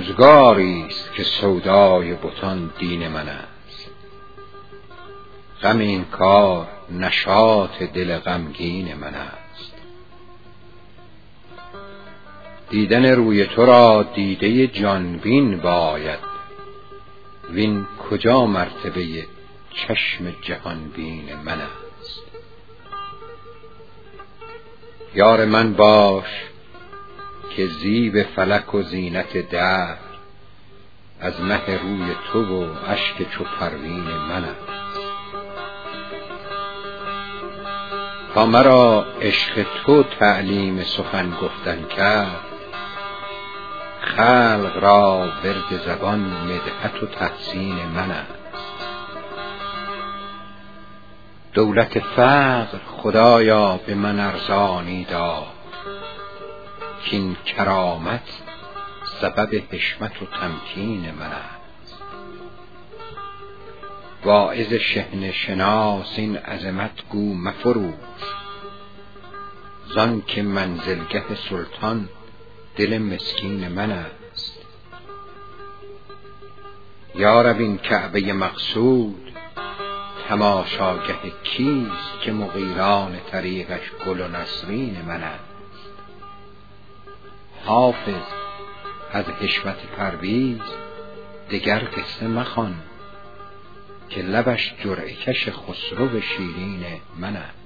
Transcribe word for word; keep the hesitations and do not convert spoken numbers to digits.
روزگاری است که سودای بتان دین من است. غم این کار نشاط دل غمگین من است. دیدن روی تو را دیده جانبین باید، وین کجا مرتبه چشم جهانبین من است. یار من باش که زیب فلک و زینت دهر، از مه روی تو و اشک چو پروین من است. تا مرا عشق تو تعلیم سخن گفتن کرد، خلق را ورد زبان مدحت و تحسین من است. دولت فقر خدایا به من ارزانی دار، کین کرامت سبب حشمت و تمکین من است. واعظ شحنه شناس این عظمت گو مفروش، زان که منزلگه سلطان دل مسکین من است. یا رب این کعبه مقصود تماشاگه کیست، که مغیلان طریقش گل و نسرین من است. حافظ از حشمت پرویز دگر قصه مخوان، که لبش جرعه کش خسرو شیرین من است.